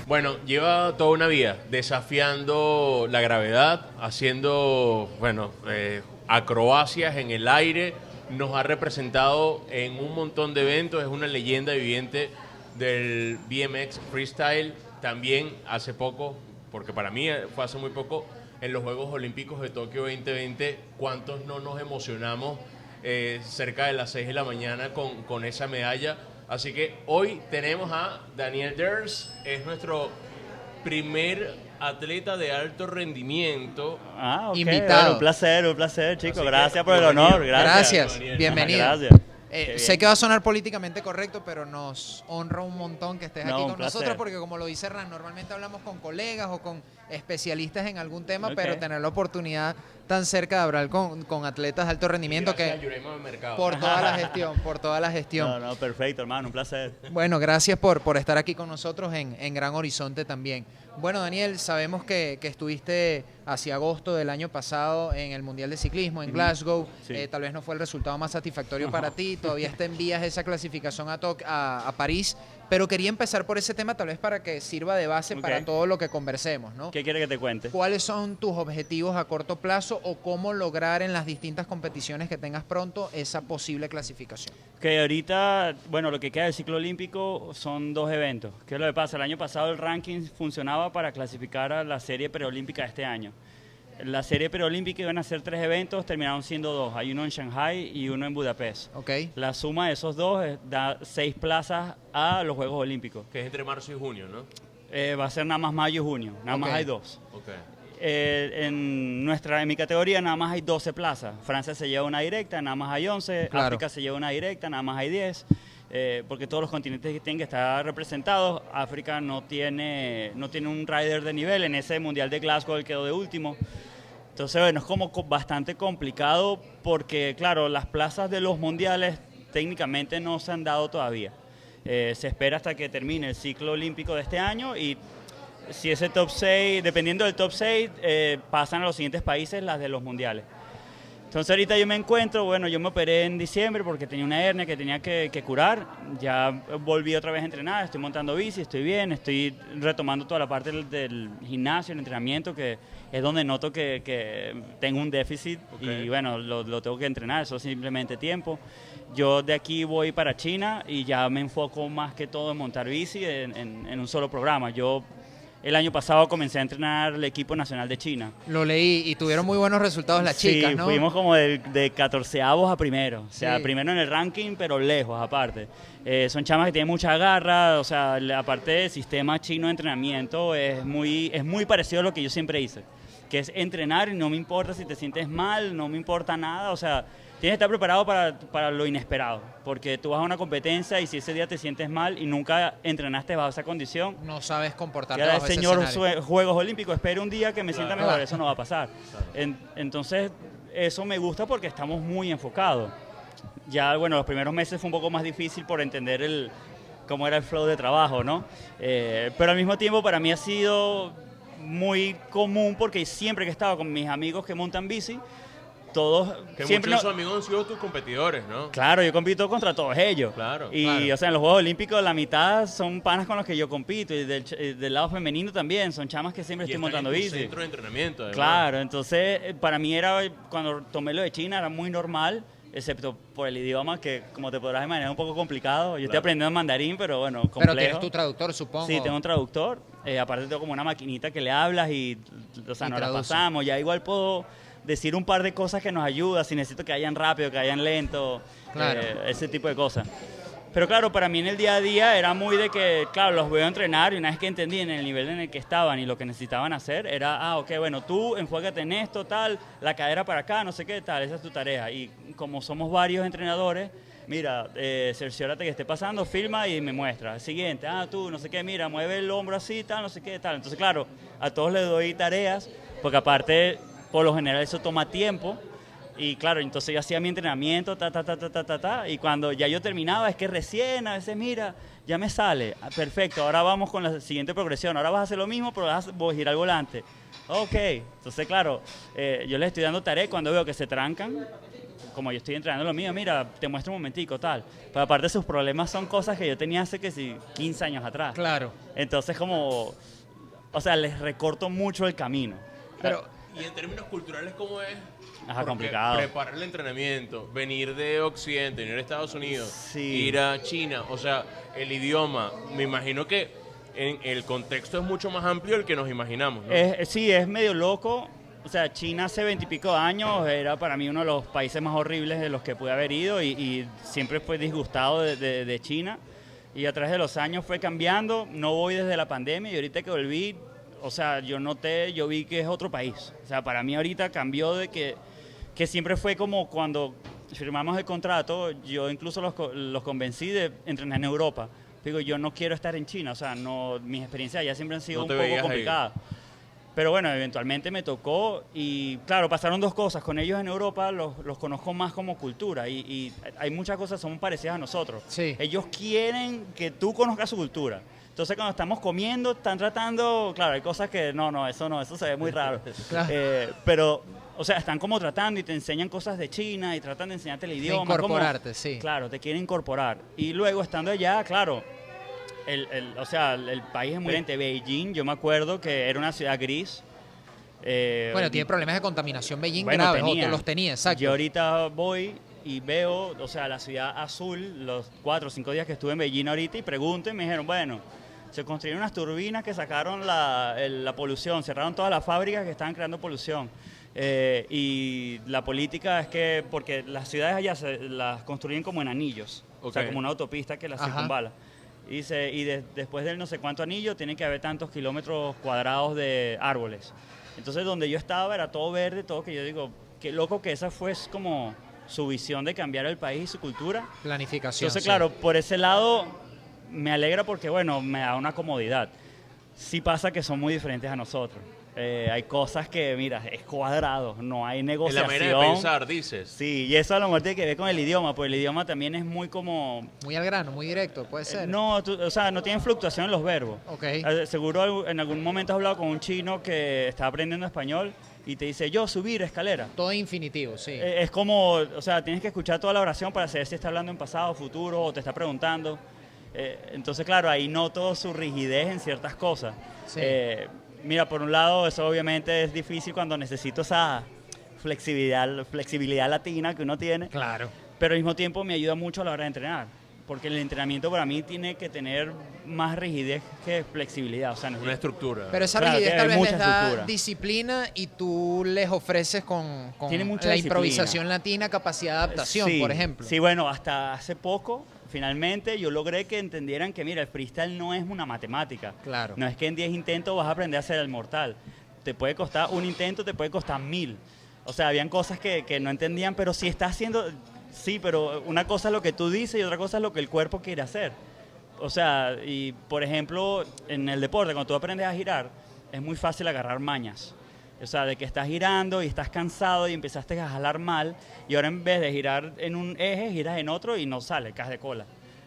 Bueno, lleva toda una vida desafiando la gravedad, haciendo, acrobacias en el aire, nos ha representado en un montón de eventos, es una leyenda viviente del BMX Freestyle, también hace poco, porque para mí fue hace muy poco, en los Juegos Olímpicos de Tokio 2020, ¿cuántos no nos emocionamos cerca de las 6 de la mañana con esa medalla? Así que hoy tenemos a Daniel Ders, es nuestro primer atleta de alto rendimiento. Ok. Invitado. Bueno, un placer, chicos. Así Gracias que, por el honor. Gracias, Daniel. bienvenido. Gracias. Sé que va a sonar políticamente correcto, pero nos honra un montón que estés No, aquí un con placer. nosotros, porque como lo dice Ran, normalmente hablamos con colegas o con especialistas en algún tema, Ok. pero tener la oportunidad tan cerca de hablar con atletas de alto rendimiento Gracias a que Yurema de Mercado. por toda la gestión. No, perfecto, hermano, un placer. Bueno, gracias por estar aquí con nosotros en Gran Horizonte también. Bueno, Daniel, sabemos que estuviste hacia agosto del año pasado en el Mundial de Ciclismo en Glasgow. Sí. Tal vez no fue el resultado más satisfactorio para ti. Todavía está en vías esa clasificación a París. Pero quería empezar por ese tema, tal vez para que sirva de base Ok. para todo lo que conversemos, ¿no? ¿Qué quiere que te cuente? ¿Cuáles son tus objetivos a corto plazo o cómo lograr en las distintas competiciones que tengas pronto esa posible clasificación? Que ahorita, bueno, lo que queda del ciclo olímpico son 2 eventos. ¿Qué es lo que pasa? El año pasado el ranking funcionaba para clasificar a la serie preolímpica de este año. La serie preolímpica iban a ser 3 eventos, terminaron siendo 2. Hay uno en Shanghai y uno en Budapest. ¿Ok? La suma de esos 2 da 6 plazas a los Juegos Olímpicos. Que es entre marzo y junio, ¿no? Va a ser nada más mayo y junio, nada más Ok. hay 2. Ok. En mi categoría nada más hay 12 plazas. Francia se lleva una directa, nada más hay 11. Claro. África se lleva una directa, nada más hay 10. Porque todos los continentes tienen que estar representados. África no tiene un rider de nivel. En ese Mundial de Glasgow él quedó de último. Entonces, bueno, es como bastante complicado porque, claro, las plazas de los mundiales técnicamente no se han dado todavía. Se espera hasta que termine el ciclo olímpico de este año y si ese top 6, dependiendo del top 6, pasan a los siguientes países las de los mundiales. Entonces ahorita yo me encuentro, bueno, yo me operé en diciembre porque tenía una hernia que tenía que curar, ya volví otra vez a entrenar, estoy montando bici, estoy bien, estoy retomando toda la parte del gimnasio, el entrenamiento, que es donde noto que tengo un déficit y bueno, lo tengo que entrenar, eso es simplemente tiempo. Yo de aquí voy para China y ya me enfoco más que todo en montar bici en un solo programa. Yo el año pasado comencé a entrenar el equipo nacional de China. Lo leí y tuvieron muy buenos resultados las chicas, Sí, ¿no? fuimos como de 14avos a primero. O sea, Sí. primero en el ranking, pero lejos aparte. Son chamas que tienen mucha garra, o sea, aparte del sistema chino de entrenamiento es muy parecido a lo que yo siempre hice, que es entrenar y no me importa si te sientes mal, no me importa nada, o sea, tienes que estar preparado para lo inesperado, porque tú vas a una competencia y si ese día te sientes mal y nunca entrenaste bajo esa condición, No sabes comportarte que ahora bajo el ese señor escenario. Juegos Olímpicos espere un día que me sienta Claro. mejor, eso no va a pasar. Entonces, eso me gusta porque estamos muy enfocados. Ya, bueno, los primeros meses fue un poco más difícil por entender cómo era el flow de trabajo, ¿no? Pero al mismo tiempo para mí ha sido muy común porque siempre que he estado con mis amigos que montan bici, todos Que siempre muchos de sus amigos han sido tus competidores, ¿no? Claro, yo compito contra todos ellos. Claro, Y, claro. o sea, en los Juegos Olímpicos la mitad son panas con los que yo compito. Y del lado femenino también, son chamas que siempre Y estoy están montando en tu bici. centro de entrenamiento, además. Claro, entonces para mí era, cuando tomé lo de China, era muy normal, excepto por el idioma, que como te podrás imaginar es un poco complicado. Yo estoy aprendiendo mandarín, pero bueno, complejo. Pero tienes tu traductor, supongo. Sí, tengo un traductor. Aparte tengo como una maquinita que le hablas y, o sea, Y nos la traduce. pasamos. Ya igual puedo decir un par de cosas que nos ayudan, si necesito que hayan rápido, que hayan lento, Claro. ese tipo de cosas. Pero claro, para mí en el día a día era muy de que, claro, los veo entrenar y una vez que entendí en el nivel en el que estaban y lo que necesitaban hacer, era, ok, bueno, tú enfócate en esto, tal, la cadera para acá, no sé qué, tal, esa es tu tarea. Y como somos varios entrenadores, mira, cerciórate que esté pasando, filma y me muestra. Siguiente, tú, no sé qué, mira, mueve el hombro así, tal, no sé qué, tal. Entonces, claro, a todos les doy tareas, porque aparte, por lo general eso toma tiempo. Y claro, entonces yo hacía mi entrenamiento, y cuando ya yo terminaba, es que recién, a veces, mira, ya me sale, perfecto, ahora vamos con la siguiente progresión, ahora vas a hacer lo mismo, pero voy a girar el volante. Ok, entonces claro, yo les estoy dando tarea y cuando veo que se trancan, como yo estoy entrenando lo mío, mira, te muestro un momentico, tal. Pero aparte sus problemas son cosas que yo tenía hace que sí, 15 años atrás. Claro. Entonces como, o sea, les recorto mucho el camino. Pero, y en términos culturales, ¿cómo es? Ajá, Porque complicado. preparar el entrenamiento, venir de Occidente, venir a Estados Unidos, Sí. ir a China, o sea, el idioma, me imagino que en el contexto es mucho más amplio del que nos imaginamos, ¿no? Sí, es medio loco. O sea, China hace 20 y pico de años era para mí uno de los países más horribles de los que pude haber ido y siempre fui disgustado de China. Y a través de los años fue cambiando. No voy desde la pandemia y ahorita que volví, o sea, yo vi que es otro país. O sea, para mí ahorita cambió de que siempre fue como cuando firmamos el contrato, yo incluso los convencí de entrenar en Europa. Digo, yo no quiero estar en China, o sea, no, mis experiencias allá siempre han sido No un te poco veías ahí. complicadas. Pero bueno, eventualmente me tocó y claro, pasaron dos cosas. Con ellos en Europa los conozco más como cultura y hay muchas cosas que son parecidas a nosotros. Sí. Ellos quieren que tú conozcas su cultura. Entonces cuando estamos comiendo, están tratando, claro, hay cosas que no, eso se ve muy raro. Claro. Pero, o sea, están como tratando y te enseñan cosas de China y tratan de enseñarte el idioma. incorporarte, como, sí. Claro, te quieren incorporar. Y luego estando allá, claro, o sea, el país es muy diferente. Beijing, yo me acuerdo que era una ciudad gris. Bueno, tiene problemas de contaminación Beijing Bueno, graves, tenía. los tenía, exacto. Yo ahorita voy y veo, o sea, la ciudad azul, los 4 o 5 días que estuve en Beijing ahorita y pregunto y me dijeron, bueno, se construyeron unas turbinas que sacaron la polución, cerraron todas las fábricas que estaban creando polución. Y la política es que, porque las ciudades allá las construyen como en anillos, o sea, Ok. como una autopista que las Ajá. circunvala. Y, después del no sé cuánto anillo tiene que haber tantos kilómetros cuadrados de árboles. Entonces donde yo estaba era todo verde, todo que yo digo, qué loco que esa fue como su visión de cambiar el país y su cultura. Planificación. Entonces, sí. claro, por ese lado me alegra porque, bueno, me da una comodidad. Sí pasa que son muy diferentes a nosotros. Hay cosas que, mira, es cuadrado, no hay En la negociación. manera de pensar, dices. Sí, y eso a lo mejor tiene que ver con el idioma, porque el idioma también es muy como... Muy al grano, muy directo, puede ser. No, o sea, no tiene fluctuación en los verbos. Ok. Seguro en algún momento has hablado con un chino que está aprendiendo español y te dice, yo subir escalera. Todo infinitivo, sí. Es como, o sea, tienes que escuchar toda la oración para saber si está hablando en pasado, futuro o te está preguntando. Entonces, claro, ahí noto su rigidez en ciertas cosas. Sí. Mira, por un lado, eso obviamente es difícil cuando necesito esa flexibilidad latina que uno tiene, Claro. pero al mismo tiempo me ayuda mucho a la hora de entrenar, porque el entrenamiento para mí tiene que tener más rigidez que flexibilidad. O sea, Una estructura. Pero esa Claro, rigidez que tal hay vez mucha les da estructura. disciplina y tú les ofreces con Tiene mucha la disciplina. improvisación latina capacidad de adaptación, Sí, por ejemplo. Sí, bueno, hasta hace poco, finalmente, yo logré que entendieran que, mira, el freestyle no es una matemática. Claro. No es que en 10 intentos vas a aprender a ser el mortal. Te puede costar un intento, te puede costar 1000. O sea, habían cosas que no entendían, pero si estás haciendo... Sí, pero una cosa es lo que tú dices y otra cosa es lo que el cuerpo quiere hacer. O sea, y por ejemplo, en el deporte, cuando tú aprendes a girar, es muy fácil agarrar mañas. O sea, de que estás girando y estás cansado y empezaste a jalar mal y ahora en vez de girar en un eje, giras en otro y no sale, caes de cola.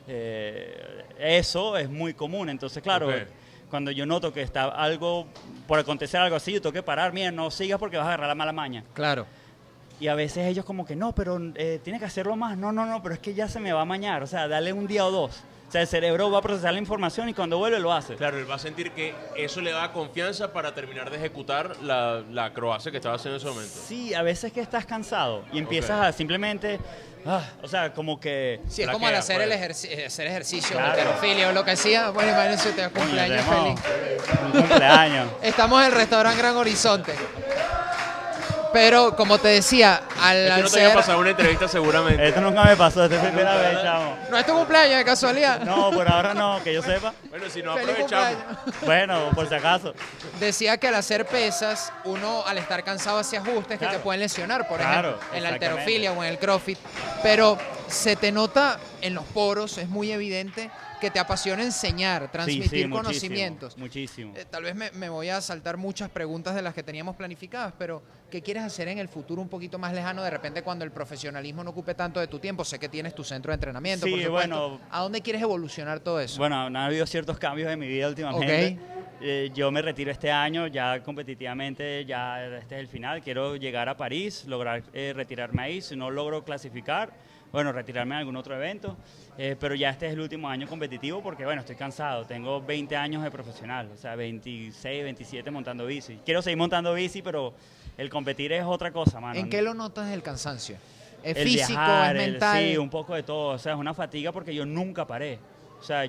Eso es muy común. Entonces, claro, Ok. cuando yo noto que está algo, por acontecer algo así, yo tengo que parar, mira, no sigas porque vas a agarrar la mala maña. Claro. Y a veces ellos como que, no, pero tienes que hacerlo más. No, pero es que ya se me va a mañar. O sea, dale un día o dos. O sea, el cerebro va a procesar la información y cuando vuelve lo hace. Claro, él va a sentir que eso le da confianza para terminar de ejecutar la acrobacia que estaba haciendo en ese momento. Sí, a veces que estás cansado y empiezas Ok. a simplemente, o sea, como que... Sí, es como Flaquea, al hacer, pues. hacer ejercicio, Claro. halterofilia o lo que sea. Bueno, imagínense, te da cumpleaños tenemos feliz. un cumpleaños. Estamos en el restaurante Gran Horizonte. Pero, como te decía, Es que no te había pasado una entrevista seguramente. Esto nunca me pasó, esta es la primera vez, chamo. No es tu cumpleaños, de casualidad. No, por ahora no, que yo sepa. Bueno, si no Feliz aprovechamos. cumpleaños. Bueno, por si acaso. Decía que al hacer pesas, uno al estar cansado hace ajustes que Claro. te pueden lesionar, por Claro, ejemplo, en la exactamente. halterofilia o en el crossfit. Pero se te nota en los poros, es muy evidente que te apasiona enseñar, transmitir muchísimo, conocimientos. Muchísimo. Tal vez me voy a saltar muchas preguntas de las que teníamos planificadas, pero ¿qué quieres hacer en el futuro un poquito más lejano, de repente cuando el profesionalismo no ocupe tanto de tu tiempo? Sé que tienes tu centro de entrenamiento, Sí, por supuesto. bueno. ¿A dónde quieres evolucionar todo eso? Bueno, han habido ciertos cambios en mi vida últimamente. yo me retiro este año, ya competitivamente, ya este es el final. Quiero llegar a París, lograr retirarme ahí. Si no logro clasificar, bueno, retirarme en algún otro evento. Pero ya este es el último año competitivo porque, bueno, estoy cansado. Tengo 20 años de profesional, o sea, 26, 27 montando bici. Quiero seguir montando bici, pero el competir es otra cosa, mano. ¿En qué lo notas el cansancio? ¿Es El físico, viajar, es mental? sí, un poco de todo. O sea, es una fatiga porque yo nunca paré. O sea,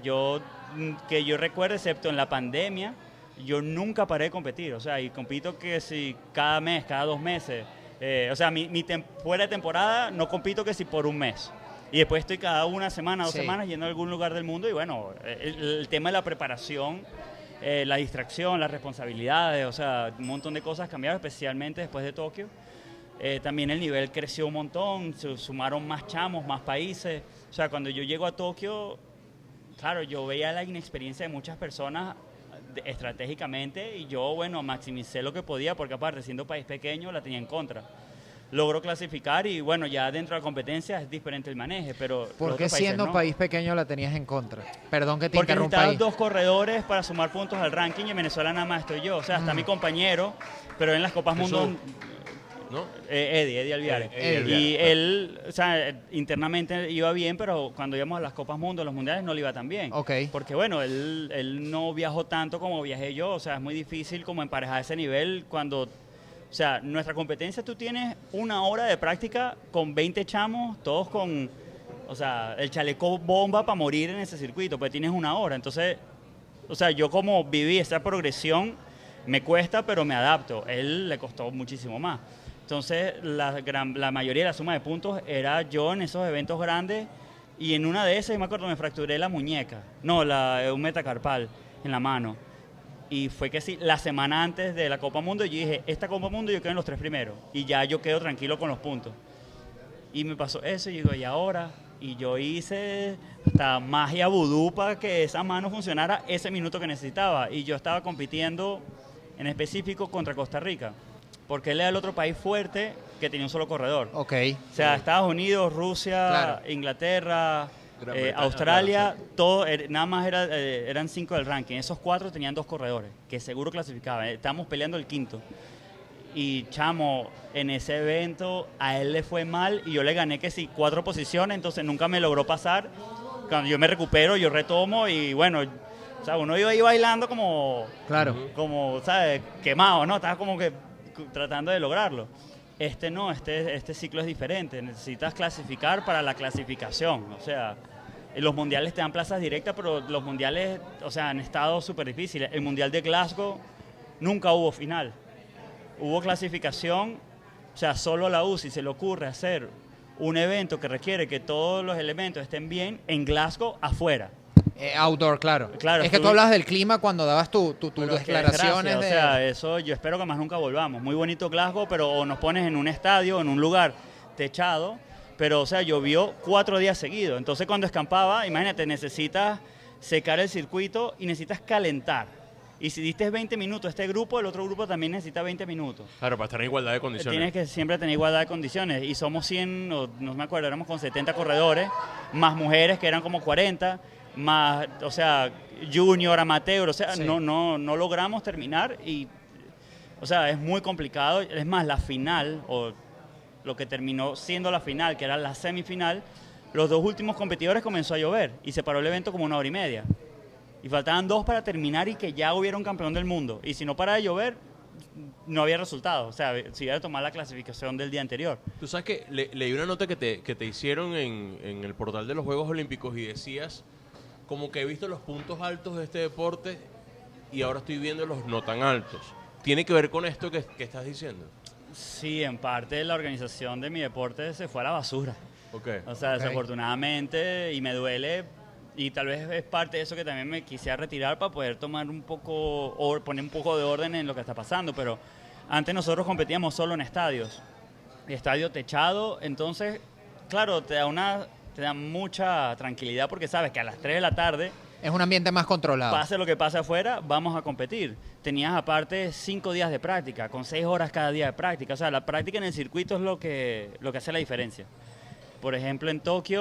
que yo recuerdo, excepto en la pandemia, yo nunca paré de competir. O sea, y compito que si cada mes, cada 2 meses. O sea, fuera de temporada no compito que si por un mes. Y después estoy cada una semana, 2 semanas yendo a algún lugar del mundo. Y bueno, el tema de la preparación, la distracción, las responsabilidades, o sea, un montón de cosas cambiaron, especialmente después de Tokio. También el nivel creció un montón, se sumaron más chamos, más países. O sea, cuando yo llego a Tokio, claro, yo veía la inexperiencia de muchas personas estratégicamente y yo, bueno, maximicé lo que podía porque aparte, siendo país pequeño, la tenía en contra. Logró clasificar y bueno, ya dentro de la competencia es diferente el maneje, pero... ¿Por qué siendo país pequeño la tenías en contra? Perdón que te porque interrumpa ahí. necesitaban 2 corredores para sumar puntos al ranking y en Venezuela nada más estoy yo. O sea, está mi compañero, pero en las Copas Mundo... ¿No? Eddie Alviares. Y él, o sea, internamente iba bien, pero cuando íbamos a las Copas Mundo, a los mundiales, no le iba tan bien. Okay. Porque, bueno, él no viajó tanto como viajé yo. O sea, es muy difícil como emparejar ese nivel cuando... O sea, nuestra competencia, tú tienes 1 hora de práctica con 20 chamos, todos con... O sea, el chaleco bomba para morir en ese circuito, pues tienes 1 hora. Entonces, o sea, yo como viví esa progresión, me cuesta, pero me adapto. Él le costó muchísimo más. Entonces, la mayoría de la suma de puntos era yo en esos eventos grandes y en una de esas, yo me acuerdo, me fracturé la muñeca, un metacarpal en la mano. Y fue que sí, la semana antes de la Copa Mundo, yo dije, esta Copa Mundo yo quedo en los 3 primeros y ya yo quedo tranquilo con los puntos. Y me pasó eso y digo, ¿y ahora? Y yo hice hasta magia vudú para que esa mano funcionara ese minuto que necesitaba. Y yo estaba compitiendo en específico contra Costa Rica. Porque él era el otro país fuerte que tenía un solo corredor. Ok. O sea, Estados Unidos, Rusia, Claro. Inglaterra, Australia, todo, nada más eran 5 del ranking. Esos 4 tenían 2 corredores, que seguro clasificaban. Estábamos peleando el 5º. Y chamo, en ese evento a él le fue mal y yo le gané que sí 4 posiciones, entonces nunca me logró pasar. Cuando yo me recupero, yo retomo y bueno, o sea, uno iba ahí bailando como, Claro. como, ¿sabes? Quemado, ¿no? Estaba como que tratando de lograrlo. Este ciclo es diferente. Necesitas clasificar para la clasificación. O sea, los mundiales te dan plazas directas, pero los mundiales, o sea, han estado súper difíciles. El mundial de Glasgow nunca hubo final. Hubo clasificación, o sea, solo a la UCI se le ocurre hacer un evento que requiere que todos los elementos estén bien en Glasgow afuera. Outdoor, claro. Claro, es que tú hablabas del clima cuando dabas tus declaraciones. O sea, eso yo espero que más nunca volvamos. Muy bonito Glasgow, pero o nos pones en un estadio, en un lugar techado, pero o sea, llovió 4 días seguidos. Entonces cuando escampaba, imagínate, necesitas secar el circuito y necesitas calentar. Y si diste 20 minutos a este grupo, el otro grupo también necesita 20 minutos. Claro, para estar en igualdad de condiciones. Tienes que siempre tener igualdad de condiciones. Y somos 100, no me acuerdo, éramos con 70 corredores, más mujeres que eran como 40, más, o sea, junior, amateur, o sea, sí. no logramos terminar y, o sea, es muy complicado. Es más, la final, o lo que terminó siendo la final, que era la semifinal, los 2 últimos competidores comenzó a llover y se paró el evento como 1 hora y media. Y faltaban 2 para terminar y que ya hubiera un campeón del mundo. Y si no para de llover, no había resultado. O sea, si iba a tomar la clasificación del día anterior. Tú sabes que leí una nota que te hicieron en el portal de los Juegos Olímpicos y decías como que he visto los puntos altos de este deporte y ahora estoy viendo los no tan altos. ¿Tiene que ver con esto que estás diciendo? Sí, en parte la organización de mi deporte se fue a la basura. Okay. O sea, desafortunadamente, y me duele, y tal vez es parte de eso que también me quisiera retirar para poder tomar un poco, o poner un poco de orden en lo que está pasando, pero antes nosotros competíamos solo en estadios, estadio techado, entonces, claro, te da mucha tranquilidad porque sabes que a las 3 de la tarde Es un ambiente más controlado. pase lo que pase afuera, vamos a competir. Tenías aparte 5 días de práctica, con 6 horas cada día de práctica. O sea, la práctica en el circuito es lo que hace la diferencia. Por ejemplo, en Tokio,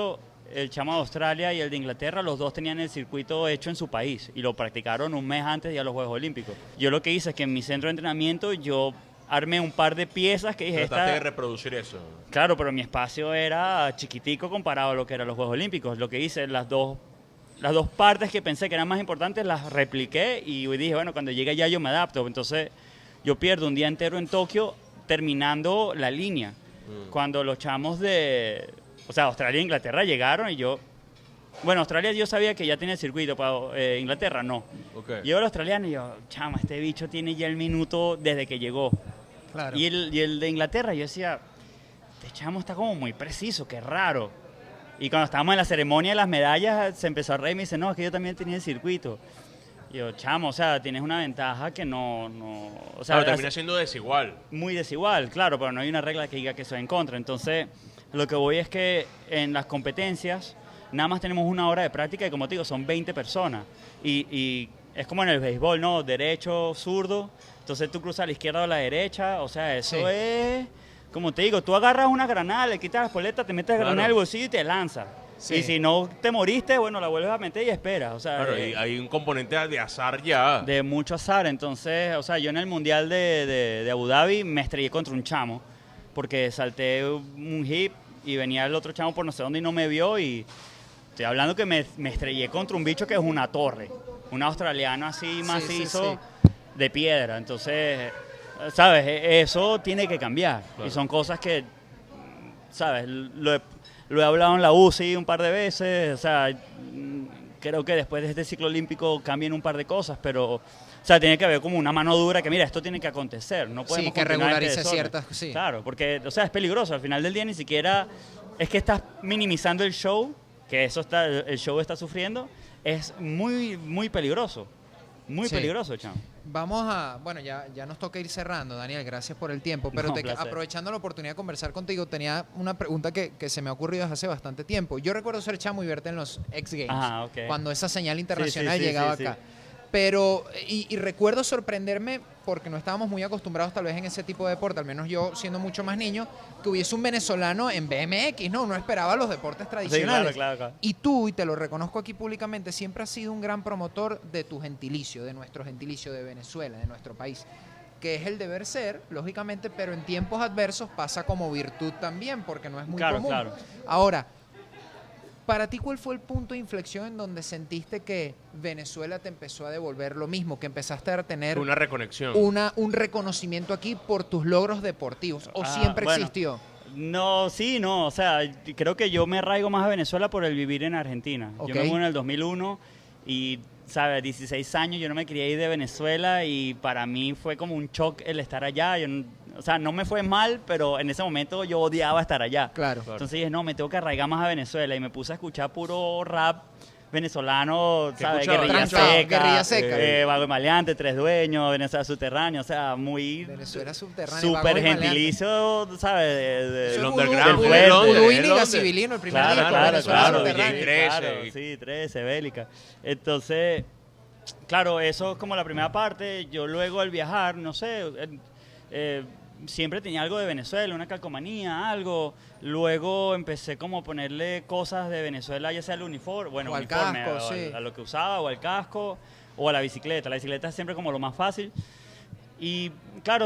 el chamo de Australia y el de Inglaterra, los dos tenían el circuito hecho en su país y lo practicaron un mes antes de ir a los Juegos Olímpicos. Yo lo que hice es que en mi centro de entrenamiento yo armé un par de piezas que dije... Trataste de reproducir eso. Claro, pero mi espacio era chiquitico comparado a lo que eran los Juegos Olímpicos. Lo que hice, las dos partes que pensé que eran más importantes las repliqué y dije, bueno, cuando llegue allá yo me adapto. Entonces yo pierdo un día entero en Tokio terminando la línea. Cuando los chamos de... O sea, Australia e Inglaterra llegaron y yo... Bueno, Australia yo sabía que ya tenía el circuito, para Inglaterra no. Okay. Llego al australiano y yo, chama, este bicho tiene ya el minuto desde que llegó. Claro. Y el de Inglaterra, yo decía, este chamo está como muy preciso, qué raro. Y cuando estábamos en la ceremonia de las medallas, se empezó a reír y me dice, no, es que yo también tenía el circuito. Y yo, chamo, o sea, tienes una ventaja que no o sea, Claro, termina siendo desigual. muy desigual, claro, pero no hay una regla que diga que eso va en contra. Entonces, lo que voy es que en las competencias nada más tenemos una hora de práctica y como te digo, son 20 personas. Y es como en el béisbol, ¿no? Derecho, zurdo. Entonces tú cruzas a la izquierda o a la derecha. O sea, eso Sí. es... Como te digo, tú agarras una granada, le quitas la espoleta, te metes la Claro. granada en el bolsillo y te lanzas. Sí. Y si no te moriste, bueno, la vuelves a meter y esperas. O sea, Claro, y hay un componente de azar ya. de mucho azar. Entonces, o sea, yo en el Mundial de Abu Dhabi me estrellé contra un chamo porque salté un hip y venía el otro chamo por no sé dónde y no me vio y estoy hablando que me estrellé contra un bicho que es una torre, un australiano así macizo de piedra. Entonces, ¿sabes? Eso tiene que cambiar. Claro. Y son cosas que, ¿sabes? Lo he hablado en la UCI un par de veces, o sea, creo que después de este ciclo olímpico cambien un par de cosas, pero, o sea, tiene que haber como una mano dura que, mira, esto tiene que acontecer, no podemos Sí, que continuar este regularice desorden. ciertas, sí. Claro, porque, o sea, es peligroso, al final del día ni siquiera es que estás minimizando el show, que el show está sufriendo, es muy, muy peligroso, muy Sí. peligroso, chamo. Vamos a, bueno, ya nos toca ir cerrando, Daniel, gracias por el tiempo, pero No, un placer. aprovechando la oportunidad de conversar contigo, tenía una pregunta que se me ha ocurrido desde hace bastante tiempo. Yo recuerdo ser chamo y verte en los X Games, Ajá, ok. cuando esa señal internacional sí, llegaba sí, acá. Pero, y recuerdo sorprenderme, porque no estábamos muy acostumbrados tal vez en ese tipo de deporte, al menos yo siendo mucho más niño, que hubiese un venezolano en BMX, ¿no? Uno esperaba los deportes tradicionales. claro. Y tú, y te lo reconozco aquí públicamente, siempre has sido un gran promotor de tu gentilicio, de nuestro gentilicio de Venezuela, de nuestro país, que es el deber ser, lógicamente, pero en tiempos adversos pasa como virtud también, porque no es muy Claro, común. claro. Ahora, para ti, ¿cuál fue el punto de inflexión en donde sentiste que Venezuela te empezó a devolver lo mismo, que empezaste a tener Una reconexión. un reconocimiento aquí por tus logros deportivos? ¿O Ah, siempre bueno. existió? No, sí, no, o sea, creo que yo me arraigo más a Venezuela por el vivir en Argentina. Ok. Yo me mudé en el 2001 y, ¿sabes? 16 años yo no me quería ir de Venezuela y para mí fue como un shock el estar allá. O sea, no me fue mal, pero en ese momento yo odiaba estar allá. Claro. Entonces dije, no, me tengo que arraigar más a Venezuela y me puse a escuchar puro rap venezolano, ¿Qué ¿sabes? escuchabas? Guerrilla Trancado, Seca, Guerrilla Seca. Vago y Maleante, Tres Dueños, Venezuela Subterránea, o sea, muy Venezuela subterránea. súper Vago y Maleante. gentilicio, ¿sabes? Eso El es underground, Voodoo- el Voodoo Londres, Índiga Londres. Civilino, el primer Claro, disco, claro, Venezuela claro, subterránea. DJ 13. claro, sí, 13, bélica. Entonces, claro, eso es como la primera parte. Yo luego al viajar, no sé, siempre tenía algo de Venezuela, una calcomanía, algo. Luego empecé como a ponerle cosas de Venezuela, ya sea al uniforme, bueno, O al uniforme, casco, a, sí. a lo que usaba, o al casco, o a la bicicleta. La bicicleta es siempre como lo más fácil. Y claro,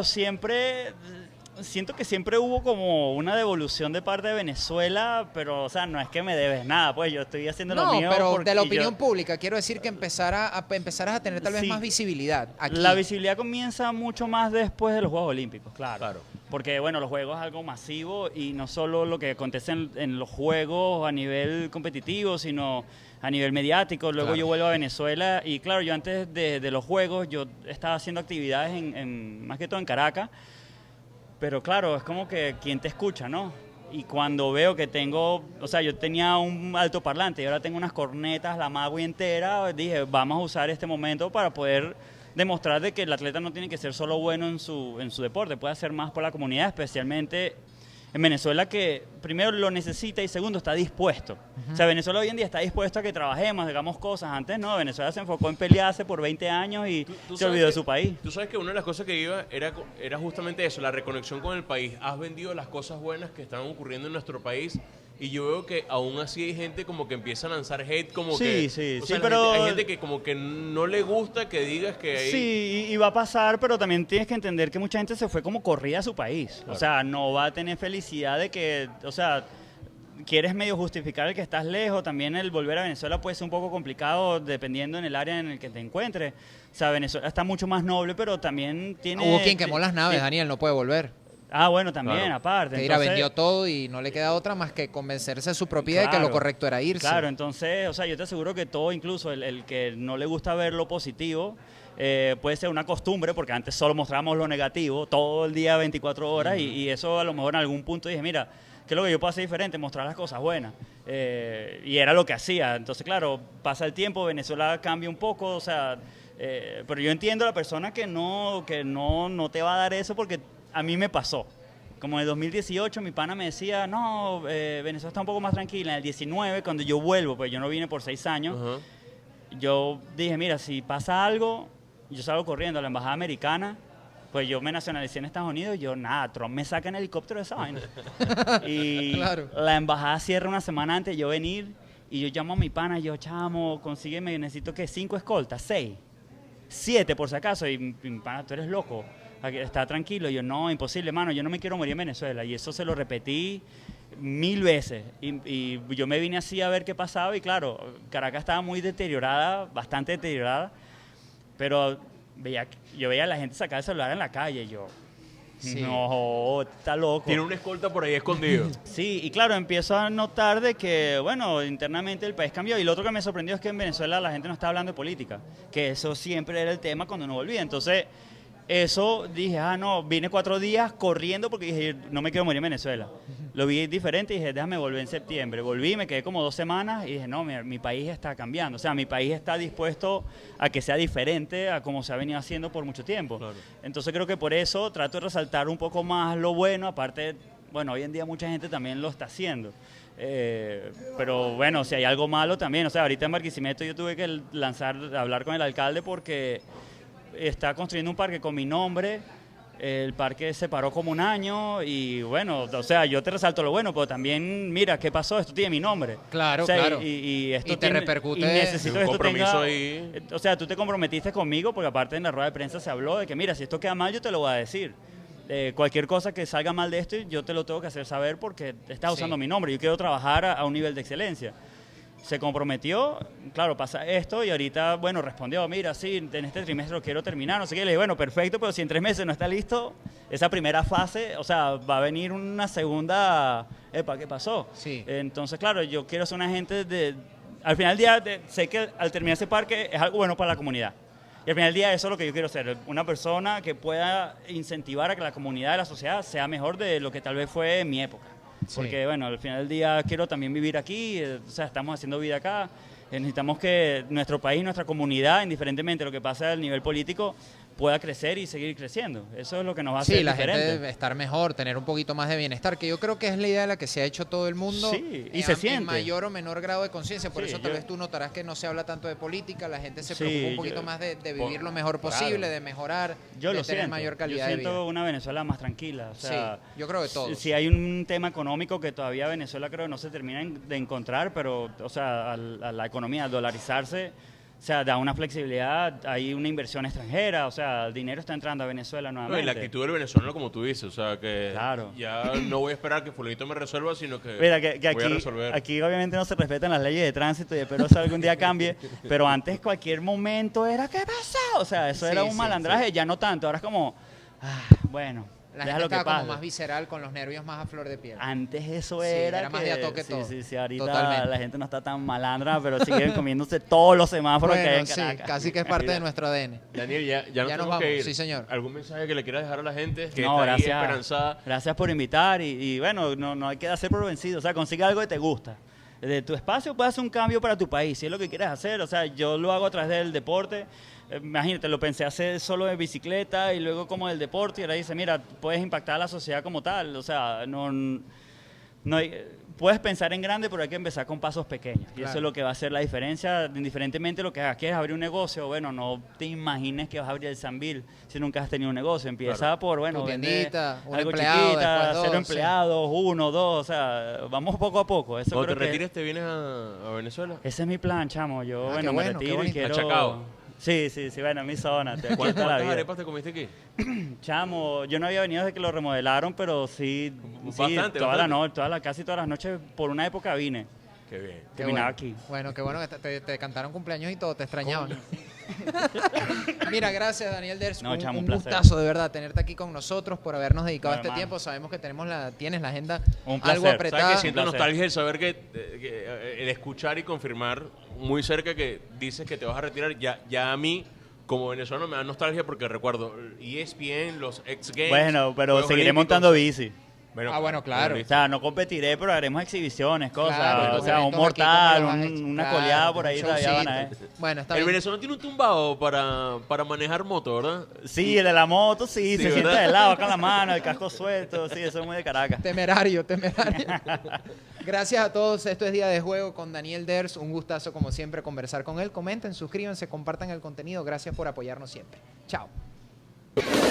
siento que siempre hubo como una devolución de parte de Venezuela, pero, o sea, no es que me debes nada, pues yo estoy haciendo lo No, mío. pero porque de la yo- opinión pública, quiero decir que empezaras a tener tal vez Sí. más visibilidad aquí. La visibilidad comienza mucho más después de los Juegos Olímpicos, claro. Claro. Porque, bueno, los Juegos es algo masivo y no solo lo que acontece en los Juegos a nivel competitivo, sino a nivel mediático. Luego Claro. yo vuelvo a Venezuela y, claro, yo antes de los Juegos, yo estaba haciendo actividades más que todo en Caracas, pero claro, es como que quien te escucha, ¿no? Y cuando veo que tengo, o sea, yo tenía un altoparlante y ahora tengo unas cornetas, la Magui entera, dije, vamos a usar este momento para poder demostrar de que el atleta no tiene que ser solo bueno en su deporte, puede hacer más por la comunidad, especialmente en Venezuela, que primero lo necesita y segundo está dispuesto. O sea, Venezuela hoy en día está dispuesto a que trabajemos, hagamos cosas. Antes no, Venezuela se enfocó en pelearse por 20 años y Tú se sabes olvidó de que- su país. Tú sabes que una de las cosas que iba era justamente eso, la reconexión con el país. Has vendido las cosas buenas que están ocurriendo en nuestro país y yo veo que aún así hay gente como que empieza a lanzar hate como Sí, que... sí, o sí, sea, pero- hay gente que como que no le gusta que digas que hay... Sí, y va a pasar, pero también tienes que entender que mucha gente se fue como corrida a su país. Claro. O sea, no va a tener felicidad de que, o sea, quieres medio justificar el que estás lejos. También el volver a Venezuela puede ser un poco complicado dependiendo en el área en el que te encuentres. O sea, Venezuela está mucho más noble, pero también tiene... Hubo quien quemó las naves, sí. Daniel, no puede volver. Ah, bueno, también, Claro. aparte. Keira Entonces- vendió todo y no le queda otra más que convencerse de su propiedad de que lo Claro, correcto era irse. Claro, entonces, o sea, yo te aseguro que todo, incluso el que no le gusta ver lo positivo, puede ser una costumbre, porque antes solo mostrábamos lo negativo todo el día, 24 horas, y eso a lo mejor en algún punto dije, mira, ¿qué es lo que yo puedo hacer diferente? Mostrar las cosas buenas. Y era lo que hacía. Entonces, claro, pasa el tiempo, Venezuela cambia un poco, o sea, pero yo entiendo a la persona que no te va a dar eso, porque a mí me pasó. Como en el 2018 mi pana me decía, no, Venezuela está un poco más tranquila. En el 19, cuando yo vuelvo, pues yo no vine por 6 años, Ajá. yo dije, mira, si pasa algo, yo salgo corriendo a la embajada americana, pues yo me nacionalicé en Estados Unidos y yo, nada, Trump me saca en helicóptero de esa vaina. Y Claro. la embajada cierra una semana antes de yo venir y yo llamo a mi pana, yo, chamo, consígueme, necesito que 5 escoltas, 6, 7 por si acaso. Y mi pana, tú eres loco, aquí está tranquilo. Y yo, no, imposible, mano, yo no me quiero morir en Venezuela. Y eso se lo repetí 1000 veces. Y yo me vine así a ver qué pasaba y claro, Caracas estaba muy deteriorada, bastante deteriorada, pero yo veía a la gente sacar el celular en la calle y yo, Sí. no, está loco. Tiene una escolta por ahí escondido. Sí, y claro, empiezo a notar de que, bueno, internamente el país cambió. Y lo otro que me sorprendió es que en Venezuela la gente no está hablando de política, que eso siempre era el tema cuando no volvía. Entonces, eso dije, no, vine 4 días corriendo porque dije, no me quiero morir en Venezuela. Lo vi diferente y dije, déjame volver en septiembre. Volví, me quedé como 2 semanas y dije, no, mi país está cambiando. O sea, mi país está dispuesto a que sea diferente a como se ha venido haciendo por mucho tiempo. Claro. Entonces creo que por eso trato de resaltar un poco más lo bueno, aparte, bueno, hoy en día mucha gente también lo está haciendo. Pero bueno, si hay algo malo también, o sea, ahorita en Barquisimeto yo tuve que hablar con el alcalde porque está construyendo un parque con mi nombre, el parque se paró como 1 año y bueno, o sea, yo te resalto lo bueno, pero también, mira, ¿qué pasó? Esto tiene mi nombre. Claro, O sea, claro. Y esto Y te repercute y necesito un que esto compromiso tenga, ahí. o sea, tú te comprometiste conmigo porque aparte en la rueda de prensa se habló de que, mira, si esto queda mal yo te lo voy a decir. Cualquier cosa que salga mal de esto yo te lo tengo que hacer saber porque estás usando Sí. mi nombre. Yo quiero trabajar a un nivel de excelencia. Se comprometió, claro, pasa esto y ahorita, bueno, respondió, mira, sí, en este trimestre lo quiero terminar, no sé qué. Le dije, bueno, perfecto, pero si en 3 meses no está listo, esa primera fase, o sea, va a venir una segunda, epa, ¿qué pasó? Sí. Entonces, claro, yo quiero ser un agente al final del día, sé que al terminar ese parque es algo bueno para la comunidad. Y al final del día eso es lo que yo quiero ser, una persona que pueda incentivar a que la comunidad de la sociedad sea mejor de lo que tal vez fue en mi época. Sí. Porque, bueno, al final del día quiero también vivir aquí, o sea, estamos haciendo vida acá. Necesitamos que nuestro país, nuestra comunidad, indiferentemente de lo que pasa al nivel político, pueda crecer y seguir creciendo. Eso es lo que nos va a hacer Sí, la diferente. gente debe estar mejor, tener un poquito más de bienestar, que yo creo que es la idea de la que se ha hecho todo el mundo. Sí, y se siente. En mayor o menor grado de conciencia. Por Sí, eso tal yo- vez tú notarás que no se habla tanto de política, la gente se Sí, preocupa un poquito yo- más de vivir lo mejor posible, claro. de mejorar, Yo de lo tener siento. mayor calidad yo de siento vida. una Venezuela más tranquila. O sea, Sí, yo creo que todos. Si hay un tema económico que todavía Venezuela creo que no se termina de encontrar, pero, o sea, a la economía, al dolarizarse, o sea, da una flexibilidad, hay una inversión extranjera, o sea, el dinero está entrando a Venezuela No, y nuevamente. la actitud del venezolano, como tú dices, o sea, que Claro. ya no voy a esperar que fulanito me resuelva, sino que, Mira, que voy a resolver. aquí obviamente no se respetan las leyes de tránsito y espero que algún día cambie, pero antes cualquier momento era ¿qué pasó? O sea, eso Sí, era un sí, malandraje, ya no tanto, ahora es como, bueno, La deja gente lo que estaba como pasa. más visceral, con los nervios más a flor de piel. Antes eso Sí, era, era más que, de a toque sí, todo. sí, ahorita Totalmente. la gente no está tan malandra, pero siguen comiéndose todos los semáforos que hay Bueno, en sí, Caracas. casi que es parte de nuestro ADN. Daniel, ya nos Ya nos tenemos vamos, que ir. sí, señor. ¿Algún mensaje que le quieras dejar a la gente que No, está ahí gracias. esperanzada? Gracias por invitar y bueno, no hay que hacer por vencido, o sea, consigue algo que te gusta. De tu espacio puedes hacer un cambio para tu país, si es lo que quieres hacer, o sea, yo lo hago a través del deporte. Imagínate, lo pensé hacer solo de bicicleta y luego como del deporte y ahora dice, mira, puedes impactar a la sociedad como tal, o sea, no No, puedes pensar en grande, pero hay que empezar con pasos pequeños. Y Claro. eso es lo que va a hacer la diferencia, indiferentemente de lo que hagas. ¿Quieres abrir un negocio? Bueno, no te imagines que vas a abrir el Sambil si nunca has tenido un negocio. Empieza Claro. por, bueno, Tu vende tiendita, un algo empleado, chiquita, después 0 dos, sí. empleados, 1, 2, o sea, vamos poco a poco. Eso Cuando te creo que retires, ¿te vienes a Venezuela? ese es mi plan, chamo. Yo, Ah, bueno, qué me bueno, qué retiro y bonito. quiero... Achacao. Sí, bueno, en mi zona. Estoy aquí toda la ¿Cuántas vida. arepas te comiste aquí? Chamo, yo no había venido desde que lo remodelaron, pero sí, Bastante, toda bastante. la noche, casi todas las noches, por una época vine. Qué bien. Qué Terminaba bueno. aquí. Bueno, qué bueno que te cantaron cumpleaños y todo, te extrañaban. Mira, gracias Daniel Ders, No, chamo, un un placer. gustazo de verdad tenerte aquí con nosotros por habernos dedicado No, este hermano. tiempo. Sabemos que tienes la agenda Un algo placer. apretada. ¿Sabes que siento Un placer. nostalgia el saber el escuchar y confirmar muy cerca que dices que te vas a retirar? Ya a mí, como venezolano, me da nostalgia porque recuerdo ESPN, los X Games. Bueno, pero Juegos seguiré Olímpicos. montando bici. Bueno, claro. O sea, no competiré, pero haremos exhibiciones, cosas. Claro, o sea, un eventos aquí como mortal, los has hecho. una Claro, coleada por un ahí todavía van a ver. showcito. Bueno, está El bien. venezolano tiene un tumbado para manejar moto, ¿verdad? Sí, el de la moto, sí, se ¿verdad? sienta de lado con la mano, el casco suelto, sí, eso es muy de Caracas. Temerario. Gracias a todos. Esto es Día de Juego con Daniel Ders. Un gustazo, como siempre, conversar con él. Comenten, suscríbanse, compartan el contenido. Gracias por apoyarnos siempre. Chao.